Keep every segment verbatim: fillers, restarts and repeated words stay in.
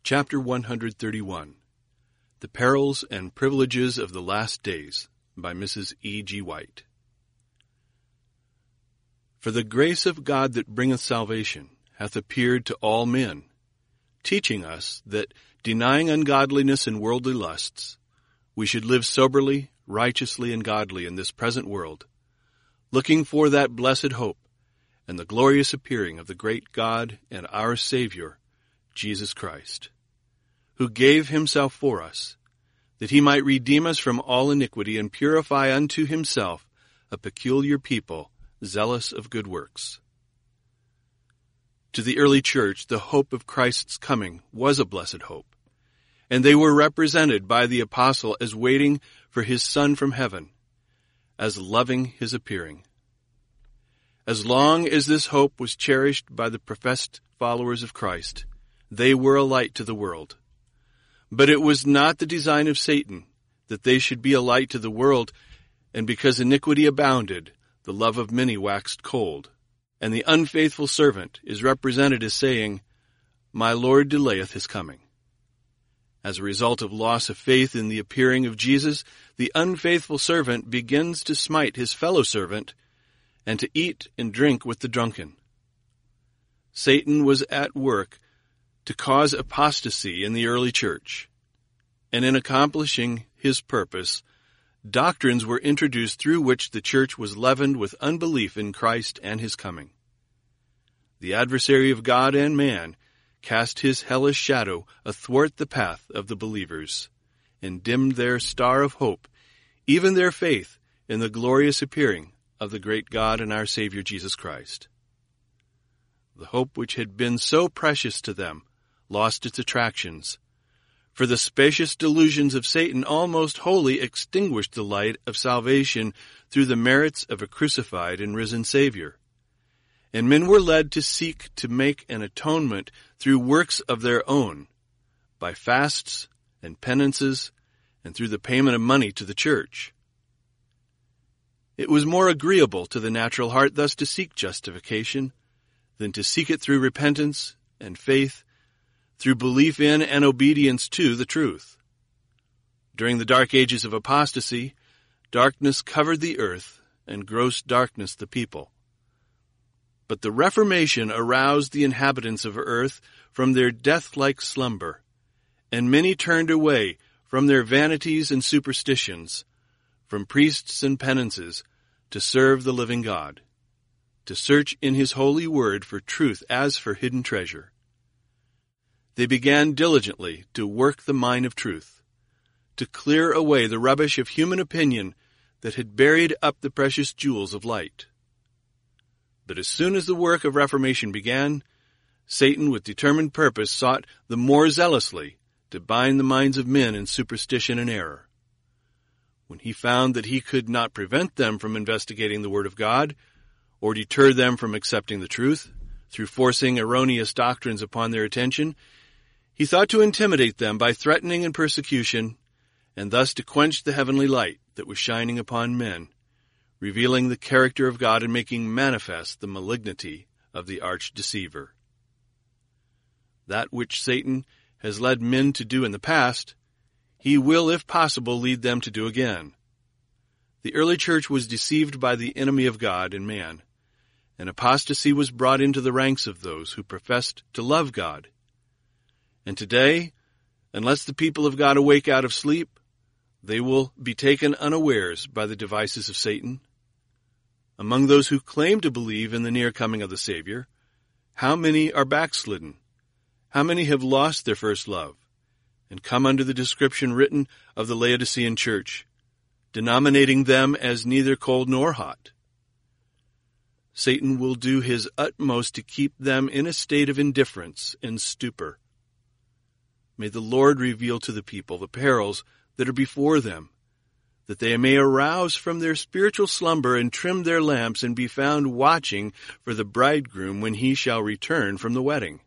Chapter one hundred thirty-one. The Perils and Privileges of the Last Days, by Missus E G White. For the grace of God that bringeth salvation hath appeared to all men, teaching us that, denying ungodliness and worldly lusts, we should live soberly, righteously, and godly in this present world, looking for that blessed hope and the glorious appearing of the great God and our Savior, Jesus Christ, who gave himself for us, that he might redeem us from all iniquity and purify unto himself a peculiar people, zealous of good works. To the early church, the hope of Christ's coming was a blessed hope, and they were represented by the apostle as waiting for his Son from heaven, as loving his appearing. As long as this hope was cherished by the professed followers of Christ, they were a light to the world. But it was not the design of Satan that they should be a light to the world, and because iniquity abounded, the love of many waxed cold. And the unfaithful servant is represented as saying, My Lord delayeth his coming. As a result of loss of faith in the appearing of Jesus, the unfaithful servant begins to smite his fellow servant and to eat and drink with the drunken. Satan was at work to cause apostasy in the early church, and in accomplishing his purpose, doctrines were introduced through which the church was leavened with unbelief in Christ and his coming. The adversary of God and man cast his hellish shadow athwart the path of the believers, and dimmed their star of hope, even their faith in the glorious appearing of the great God and our Savior Jesus Christ. The hope which had been so precious to them lost its attractions, for the spacious delusions of Satan almost wholly extinguished the light of salvation through the merits of a crucified and risen Savior. And men were led to seek to make an atonement through works of their own, by fasts and penances, and through the payment of money to the church. It was more agreeable to the natural heart thus to seek justification than to seek it through repentance and faith, through belief in and obedience to the truth. During the dark ages of apostasy, darkness covered the earth and gross darkness the people. But the Reformation aroused the inhabitants of earth from their death-like slumber, and many turned away from their vanities and superstitions, from priests and penances, to serve the living God, to search in his holy word for truth as for hidden treasure. They began diligently to work the mine of truth, to clear away the rubbish of human opinion that had buried up the precious jewels of light. But as soon as the work of reformation began, Satan with determined purpose sought the more zealously to bind the minds of men in superstition and error. When he found that he could not prevent them from investigating the Word of God, or deter them from accepting the truth, through forcing erroneous doctrines upon their attention, he thought to intimidate them by threatening and persecution, and thus to quench the heavenly light that was shining upon men, revealing the character of God and making manifest the malignity of the arch-deceiver. That which Satan has led men to do in the past, he will, if possible, lead them to do again. The early church was deceived by the enemy of God and man, and apostasy was brought into the ranks of those who professed to love God. And today, unless the people of God awake out of sleep, they will be taken unawares by the devices of Satan. Among those who claim to believe in the near coming of the Savior, how many are backslidden? How many have lost their first love, and come under the description written of the Laodicean church, denominating them as neither cold nor hot? Satan will do his utmost to keep them in a state of indifference and stupor. May the Lord reveal to the people the perils that are before them, that they may arouse from their spiritual slumber and trim their lamps and be found watching for the bridegroom when he shall return from the wedding.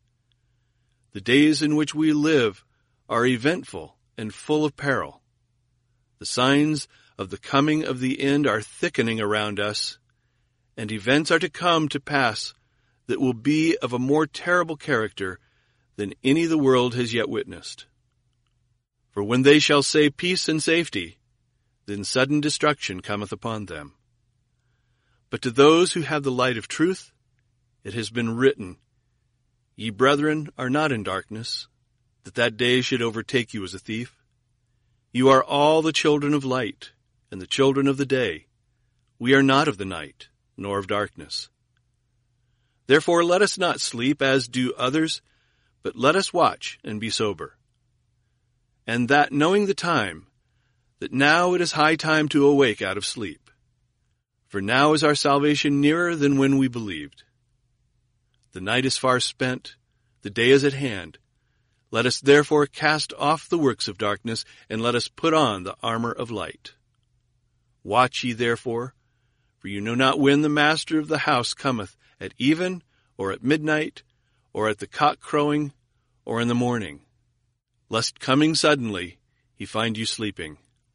The days in which we live are eventful and full of peril. The signs of the coming of the end are thickening around us, and events are to come to pass that will be of a more terrible character than any the world has yet witnessed. For when they shall say peace and safety, then sudden destruction cometh upon them. But to those who have the light of truth, it has been written, Ye brethren are not in darkness, that that day should overtake you as a thief. You are all the children of light, and the children of the day. We are not of the night, nor of darkness. Therefore let us not sleep as do others, but let us watch and be sober. And that knowing the time, that now it is high time to awake out of sleep. For now is our salvation nearer than when we believed. The night is far spent, the day is at hand. Let us therefore cast off the works of darkness, and let us put on the armor of light. Watch ye therefore, for you know not when the master of the house cometh, at even, or at midnight, or at the cock crowing, or in the morning, lest coming suddenly he find you sleeping.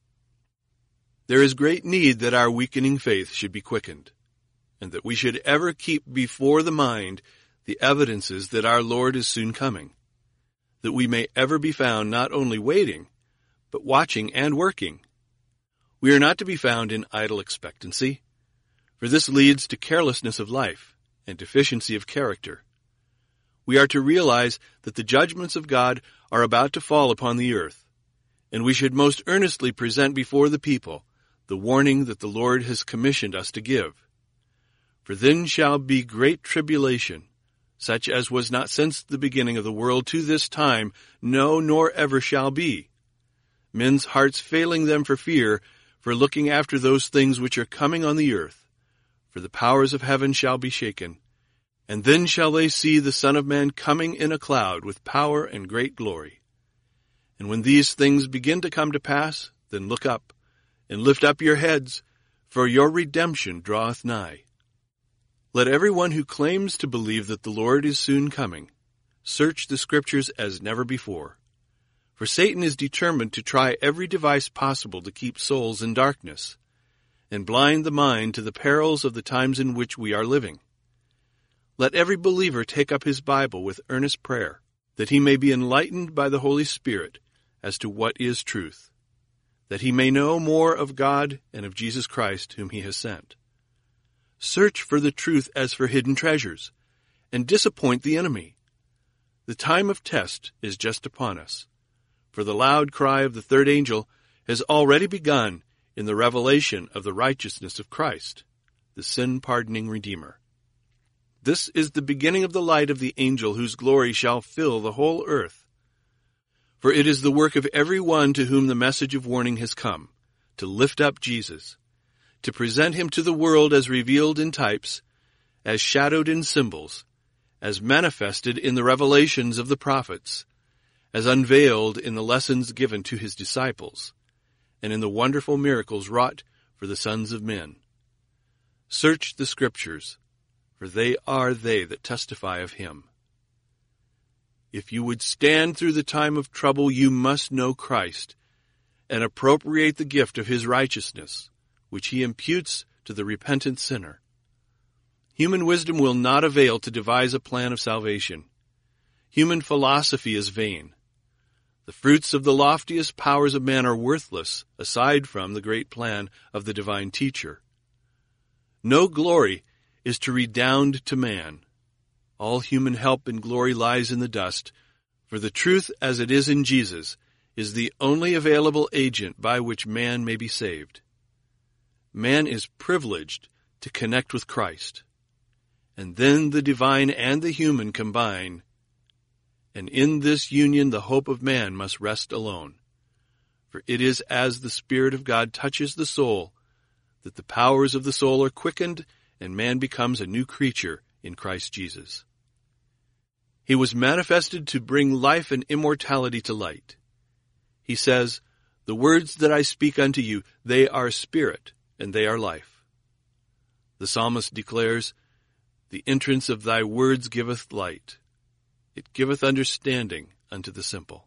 There is great need that our weakening faith should be quickened, and that we should ever keep before the mind the evidences that our Lord is soon coming, that we may ever be found not only waiting, but watching and working. We are not to be found in idle expectancy, for this leads to carelessness of life and deficiency of character. We are to realize that the judgments of God are about to fall upon the earth, and we should most earnestly present before the people the warning that the Lord has commissioned us to give. For then shall be great tribulation, such as was not since the beginning of the world to this time, no, nor ever shall be. Men's hearts failing them for fear, for looking after those things which are coming on the earth. For the powers of heaven shall be shaken. And then shall they see the Son of Man coming in a cloud with power and great glory. And when these things begin to come to pass, then look up, and lift up your heads, for your redemption draweth nigh. Let every one who claims to believe that the Lord is soon coming search the Scriptures as never before. For Satan is determined to try every device possible to keep souls in darkness, and blind the mind to the perils of the times in which we are living. Let every believer take up his Bible with earnest prayer, that he may be enlightened by the Holy Spirit as to what is truth, that he may know more of God and of Jesus Christ whom he has sent. Search for the truth as for hidden treasures, and disappoint the enemy. The time of test is just upon us, for the loud cry of the third angel has already begun in the revelation of the righteousness of Christ, the sin-pardoning Redeemer. This is the beginning of the light of the angel whose glory shall fill the whole earth. For it is the work of every one to whom the message of warning has come, to lift up Jesus, to present him to the world as revealed in types, as shadowed in symbols, as manifested in the revelations of the prophets, as unveiled in the lessons given to his disciples, and in the wonderful miracles wrought for the sons of men. Search the Scriptures, for they are they that testify of him. If you would stand through the time of trouble, you must know Christ, and appropriate the gift of his righteousness, which he imputes to the repentant sinner. Human wisdom will not avail to devise a plan of salvation. Human philosophy is vain. The fruits of the loftiest powers of man are worthless, aside from the great plan of the divine teacher. No glory is to redound to man. All human help and glory lies in the dust, for the truth as it is in Jesus is the only available agent by which man may be saved. Man is privileged to connect with Christ, and then the divine and the human combine, and in this union the hope of man must rest alone. For it is as the Spirit of God touches the soul that the powers of the soul are quickened and man becomes a new creature in Christ Jesus. He was manifested to bring life and immortality to light. He says, "The words that I speak unto you, they are spirit, and they are life." The psalmist declares, "The entrance of thy words giveth light. It giveth understanding unto the simple."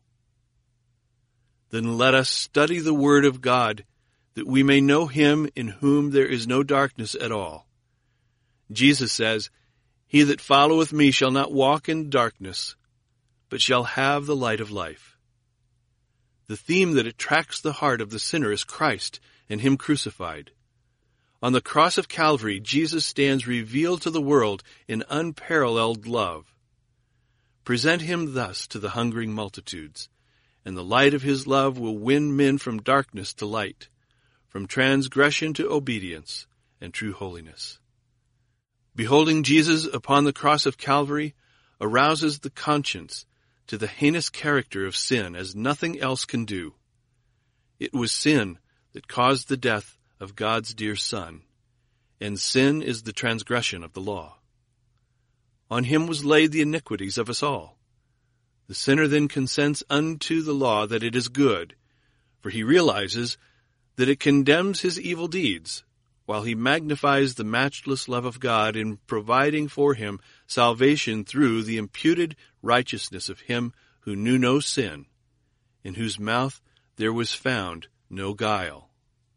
Then let us study the word of God, that we may know him in whom there is no darkness at all. Jesus says, "He that followeth me shall not walk in darkness, but shall have the light of life. The theme that attracts the heart of the sinner is Christ and Him crucified. On the cross of Calvary, Jesus stands revealed to the world in unparalleled love. Present Him thus to the hungering multitudes, and the light of His love will win men from darkness to light, from transgression to obedience and true holiness. Beholding Jesus upon the cross of Calvary arouses the conscience to the heinous character of sin as nothing else can do. It was sin that caused the death of God's dear Son, and sin is the transgression of the law. On Him was laid the iniquities of us all. The sinner then consents unto the law that it is good, for he realizes that it condemns his evil deeds, while he magnifies the matchless love of God in providing for him salvation through the imputed righteousness of Him who knew no sin, in whose mouth there was found no guile.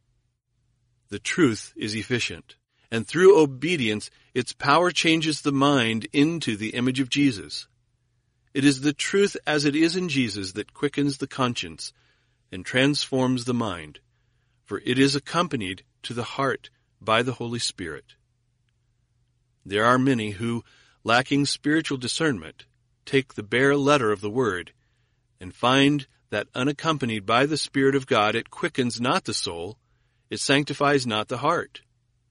The truth is efficient, and through obedience its power changes the mind into the image of Jesus. It is the truth as it is in Jesus that quickens the conscience and transforms the mind, for it is accompanied to the heart by the Holy Spirit. There are many who, lacking spiritual discernment, take the bare letter of the Word and find that unaccompanied by the Spirit of God it quickens not the soul, it sanctifies not the heart.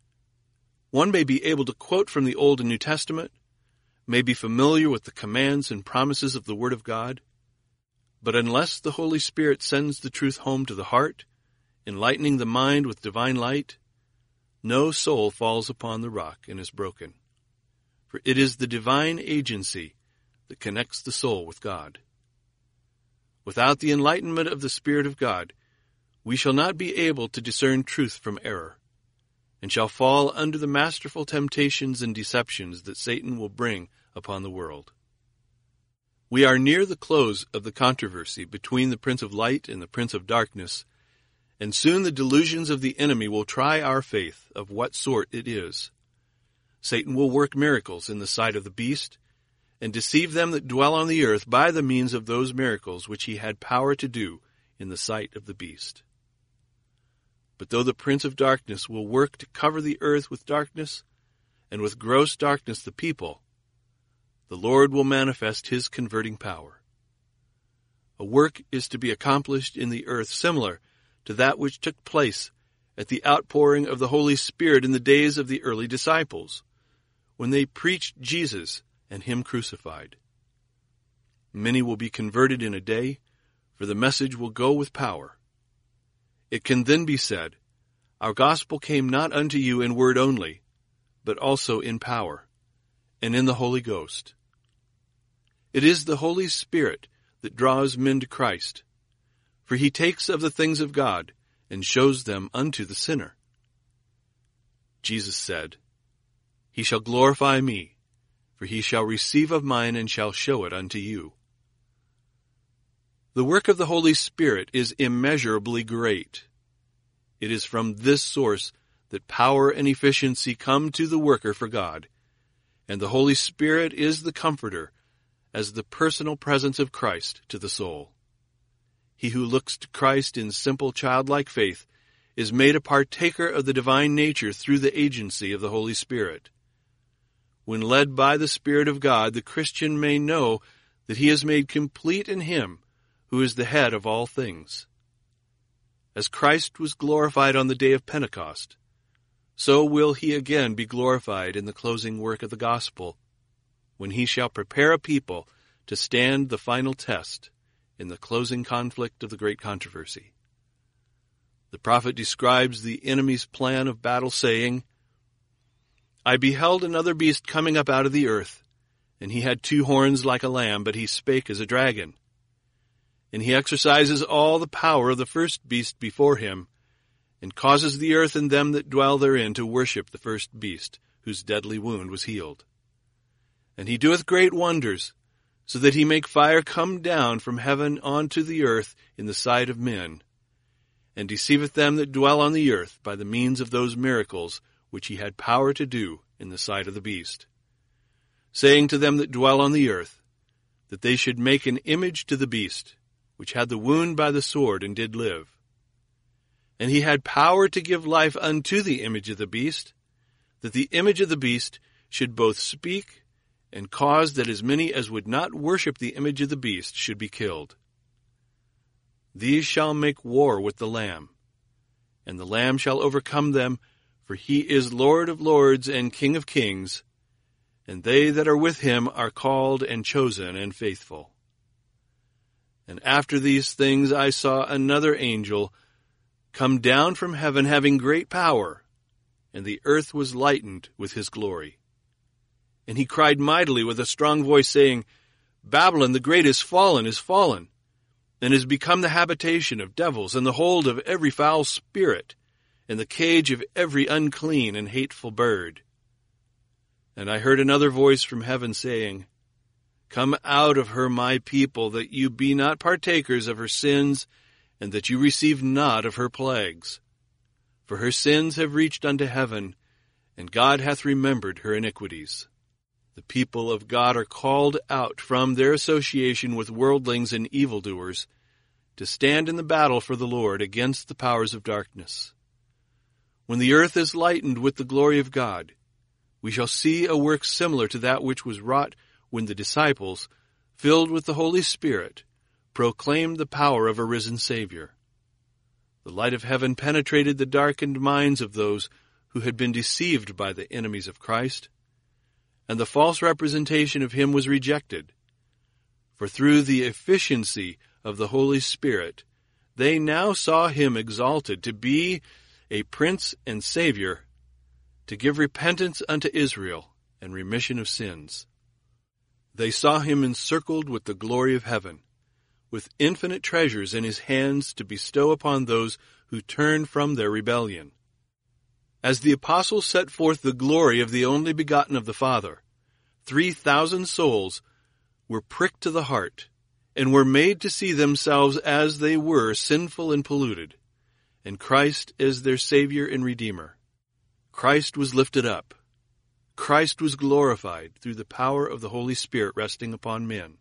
One may be able to quote from the Old and New Testament, may be familiar with the commands and promises of the Word of God, but unless the Holy Spirit sends the truth home to the heart, enlightening the mind with divine light, no soul falls upon the rock and is broken. For it is the divine agency that connects the soul with God. Without the enlightenment of the Spirit of God, we shall not be able to discern truth from error, and shall fall under the masterful temptations and deceptions that Satan will bring upon the world. We are near the close of the controversy between the Prince of Light and the Prince of Darkness, and soon the delusions of the enemy will try our faith of what sort it is. Satan will work miracles in the sight of the beast, and deceive them that dwell on the earth by the means of those miracles which he had power to do in the sight of the beast. But though the Prince of Darkness will work to cover the earth with darkness, and with gross darkness the people, the Lord will manifest His converting power. A work is to be accomplished in the earth similar to that which took place at the outpouring of the Holy Spirit in the days of the early disciples, when they preached Jesus and Him crucified. Many will be converted in a day, for the message will go with power. It can then be said, Our gospel came not unto you in word only, but also in power, and in the Holy Ghost. It is the Holy Spirit that draws men to Christ, for He takes of the things of God and shows them unto the sinner. Jesus said, He shall glorify me, for He shall receive of mine and shall show it unto you. The work of the Holy Spirit is immeasurably great. It is from this source that power and efficiency come to the worker for God, and the Holy Spirit is the Comforter as the personal presence of Christ to the soul. He who looks to Christ in simple childlike faith is made a partaker of the divine nature through the agency of the Holy Spirit. When led by the Spirit of God, the Christian may know that he is made complete in Him who is the head of all things. As Christ was glorified on the day of Pentecost, so will He again be glorified in the closing work of the gospel, when He shall prepare a people to stand the final test in the closing conflict of the great controversy. The prophet describes the enemy's plan of battle, saying, I beheld another beast coming up out of the earth, and he had two horns like a lamb, but he spake as a dragon. And he exercises all the power of the first beast before him, and causes the earth and them that dwell therein to worship the first beast, whose deadly wound was healed. And he doeth great wonders, so that he make fire come down from heaven unto the earth in the sight of men, and deceiveth them that dwell on the earth by the means of those miracles which he had power to do in the sight of the beast, saying to them that dwell on the earth, that they should make an image to the beast, which had the wound by the sword and did live. And he had power to give life unto the image of the beast, that the image of the beast should both speak and cause that as many as would not worship the image of the beast should be killed. These shall make war with the Lamb, and the Lamb shall overcome them, for he is Lord of lords and King of kings, and they that are with him are called and chosen and faithful. And after these things I saw another angel come down from heaven, having great power, and the earth was lightened with his glory. And he cried mightily with a strong voice, saying, Babylon the great is fallen, is fallen, and is become the habitation of devils, and the hold of every foul spirit, and the cage of every unclean and hateful bird. And I heard another voice from heaven saying, Come out of her, my people, that you be not partakers of her sins, and that you receive not of her plagues. For her sins have reached unto heaven, and God hath remembered her iniquities. The people of God are called out from their association with worldlings and evildoers to stand in the battle for the Lord against the powers of darkness. When the earth is lightened with the glory of God, we shall see a work similar to that which was wrought when the disciples, filled with the Holy Spirit, proclaimed the power of a risen Savior. The light of heaven penetrated the darkened minds of those who had been deceived by the enemies of Christ, and the false representation of him was rejected. For through the efficiency of the Holy Spirit, they now saw him exalted to be a Prince and Savior, to give repentance unto Israel and remission of sins. They saw him encircled with the glory of heaven, with infinite treasures in his hands to bestow upon those who turn from their rebellion. As the apostles set forth the glory of the only begotten of the Father, three thousand souls were pricked to the heart, and were made to see themselves as they were sinful and polluted, and Christ as their Savior and Redeemer. Christ was lifted up. Christ was glorified through the power of the Holy Spirit resting upon men.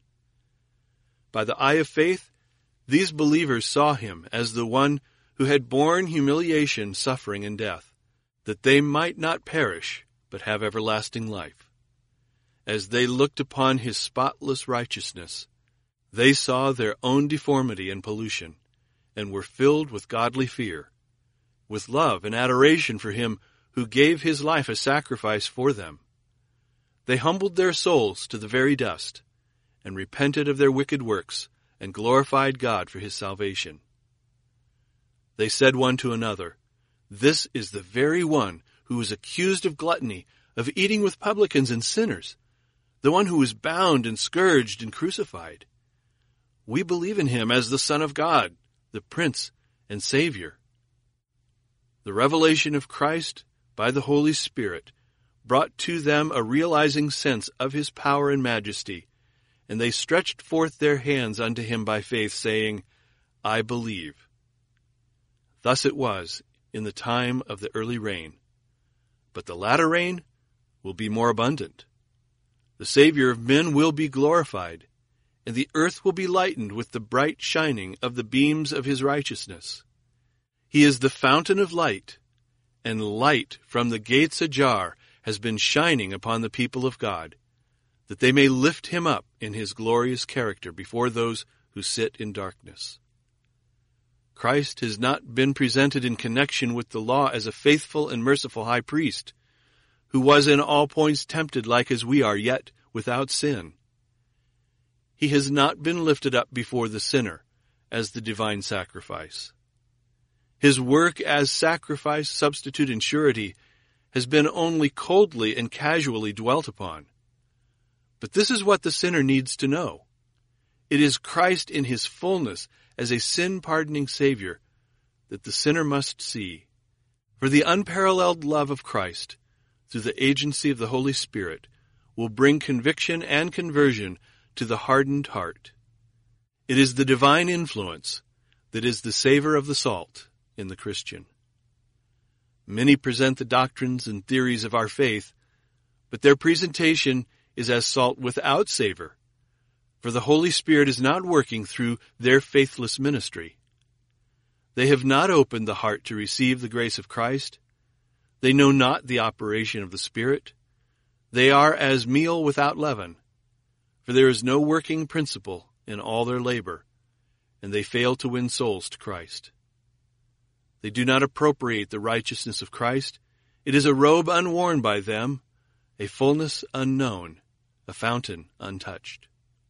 By the eye of faith, these believers saw him as the one who had borne humiliation, suffering, and death, that they might not perish, but have everlasting life. As they looked upon his spotless righteousness, they saw their own deformity and pollution, and were filled with godly fear, with love and adoration for him who gave his life a sacrifice for them. They humbled their souls to the very dust, and repented of their wicked works, and glorified God for his salvation. They said one to another, This is the very one who was accused of gluttony, of eating with publicans and sinners, the one who was bound and scourged and crucified. We believe in him as the Son of God, the Prince and Savior. The revelation of Christ by the Holy Spirit brought to them a realizing sense of his power and majesty, and they stretched forth their hands unto him by faith, saying, I believe. Thus it was in the time of the early rain. But the latter rain will be more abundant. The Savior of men will be glorified, and the earth will be lightened with the bright shining of the beams of his righteousness. He is the fountain of light, and light from the gates ajar has been shining upon the people of God, that they may lift him up in his glorious character before those who sit in darkness. Christ has not been presented in connection with the law as a faithful and merciful high priest, who was in all points tempted like as we are, yet without sin. He has not been lifted up before the sinner as the divine sacrifice. His work as sacrifice, substitute, and surety has been only coldly and casually dwelt upon. But this is what the sinner needs to know. It is Christ in his fullness as a sin-pardoning Savior that the sinner must see. For the unparalleled love of Christ, through the agency of the Holy Spirit, will bring conviction and conversion to the hardened heart. It is the divine influence that is the savor of the salt in the Christian. Many present the doctrines and theories of our faith, but their presentation is as salt without savor, For the Holy Spirit is not working through their faithless ministry. They have not opened the heart to receive the grace of Christ. They know not the operation of the Spirit. They are as meal without leaven, for there is no working principle in all their labor, and they fail to win souls to Christ. They do not appropriate the righteousness of Christ. It is a robe unworn by them, a fullness unknown, a fountain untouched.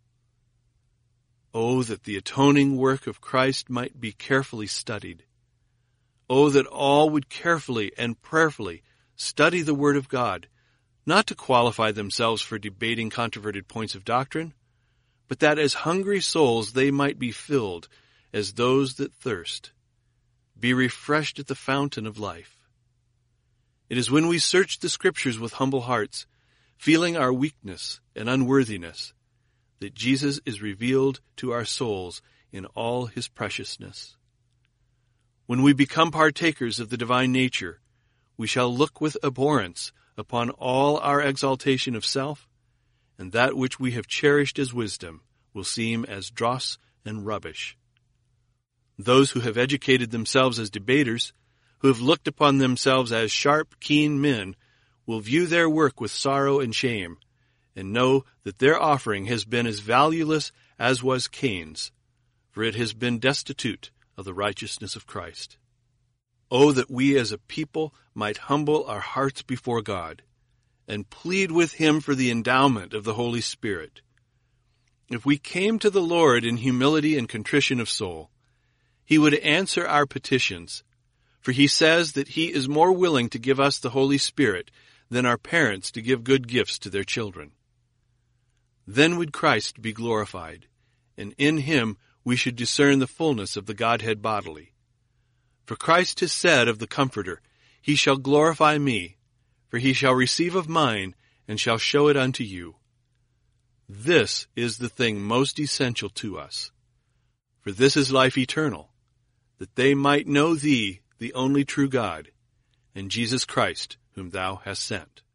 Oh, that the atoning work of Christ might be carefully studied. Oh, that all would carefully and prayerfully study the Word of God, not to qualify themselves for debating controverted points of doctrine, but that as hungry souls they might be filled as those that thirst, be refreshed at the fountain of life. It is when we search the Scriptures with humble hearts, feeling our weakness and unworthiness, that Jesus is revealed to our souls in all his preciousness. When we become partakers of the divine nature, we shall look with abhorrence upon all our exaltation of self, and that which we have cherished as wisdom will seem as dross and rubbish. Those who have educated themselves as debaters, who have looked upon themselves as sharp, keen men, will view their work with sorrow and shame, and know that their offering has been as valueless as was Cain's, for it has been destitute of the righteousness of Christ. Oh, that we as a people might humble our hearts before God, and plead with him for the endowment of the Holy Spirit. If we came to the Lord in humility and contrition of soul, he would answer our petitions, for he says that he is more willing to give us the Holy Spirit than our parents to give good gifts to their children. Then would Christ be glorified, and in him we should discern the fullness of the Godhead bodily. For Christ has said of the Comforter, he shall glorify me, for he shall receive of mine, and shall show it unto you. This is the thing most essential to us. For this is life eternal, that they might know thee, the only true God, and Jesus Christ, whom thou hast sent.